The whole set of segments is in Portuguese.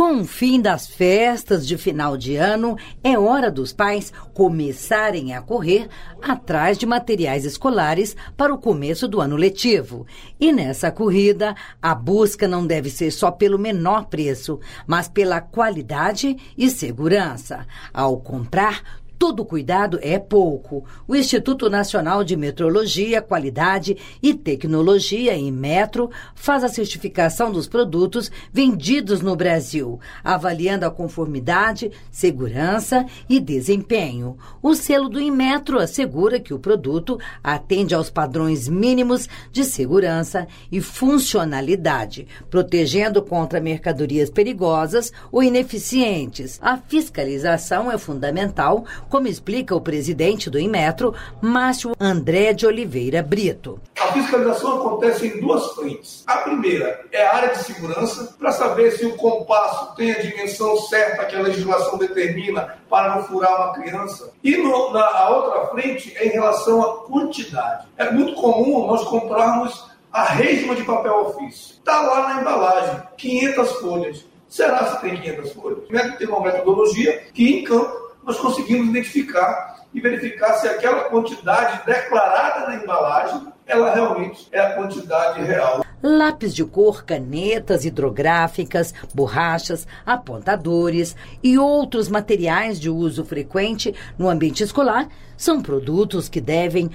Com o fim das festas de final de ano, é hora dos pais começarem a correr atrás de materiais escolares para o começo do ano letivo. E nessa corrida, a busca não deve ser só pelo menor preço, mas pela qualidade e segurança. Ao comprar, todo cuidado é pouco. O Instituto Nacional de Metrologia, Qualidade e Tecnologia, Inmetro, faz a certificação dos produtos vendidos no Brasil, avaliando a conformidade, segurança e desempenho. O selo do Inmetro assegura que o produto atende aos padrões mínimos de segurança e funcionalidade, protegendo contra mercadorias perigosas ou ineficientes. A fiscalização é fundamental, como explica o presidente do Inmetro, Márcio André de Oliveira Brito. A fiscalização acontece em duas frentes. A primeira é a área de segurança, para saber se o compasso tem a dimensão certa que a legislação determina para não furar uma criança. E a outra frente é em relação à quantidade. É muito comum nós comprarmos a resma de papel ofício. Está lá na embalagem, 500 folhas. Será se tem 500 folhas? Tem uma metodologia que, em campo, nós conseguimos identificar e verificar se aquela quantidade declarada na embalagem, ela realmente é a quantidade real. Lápis de cor, canetas hidrográficas, borrachas, apontadores e outros materiais de uso frequente no ambiente escolar são produtos que devem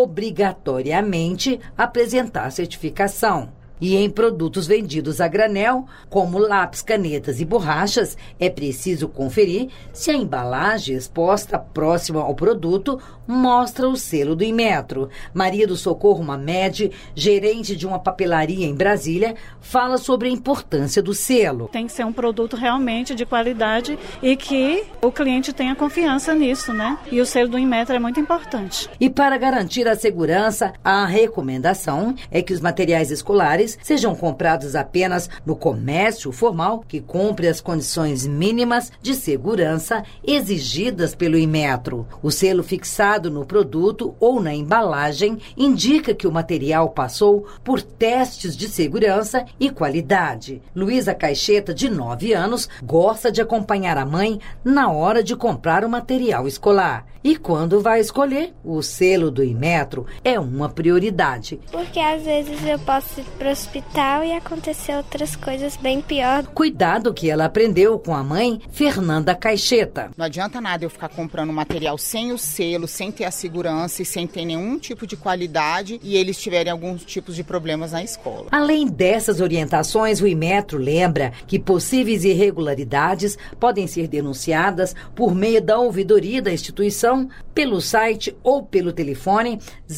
obrigatoriamente apresentar certificação. E em produtos vendidos a granel, como lápis, canetas e borrachas, é preciso conferir se a embalagem exposta próxima ao produto mostra o selo do Inmetro. Maria do Socorro Mamed, gerente de uma papelaria em Brasília, fala sobre a importância do selo. Tem que ser um produto realmente de qualidade e que o cliente tenha confiança nisso, né? E o selo do Inmetro é muito importante. E para garantir a segurança, a recomendação é que os materiais escolares sejam comprados apenas no comércio formal que cumpre as condições mínimas de segurança exigidas pelo Inmetro. O selo fixado no produto ou na embalagem indica que o material passou por testes de segurança e qualidade. Luísa Caixeta, de 9 anos, gosta de acompanhar a mãe na hora de comprar o material escolar. E quando vai escolher, o selo do Inmetro é uma prioridade. Porque às vezes eu posso ir para o hospital e acontecer outras coisas bem piores. Cuidado que ela aprendeu com a mãe, Fernanda Caixeta. Não adianta nada eu ficar comprando material sem o selo, sem ter a segurança e sem ter nenhum tipo de qualidade e eles tiverem alguns tipos de problemas na escola. Além dessas orientações, o Inmetro lembra que possíveis irregularidades podem ser denunciadas por meio da ouvidoria da instituição, pelo site ou pelo telefone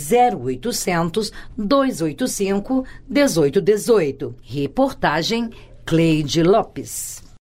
0800 285 1818. Reportagem Cleide Lopes.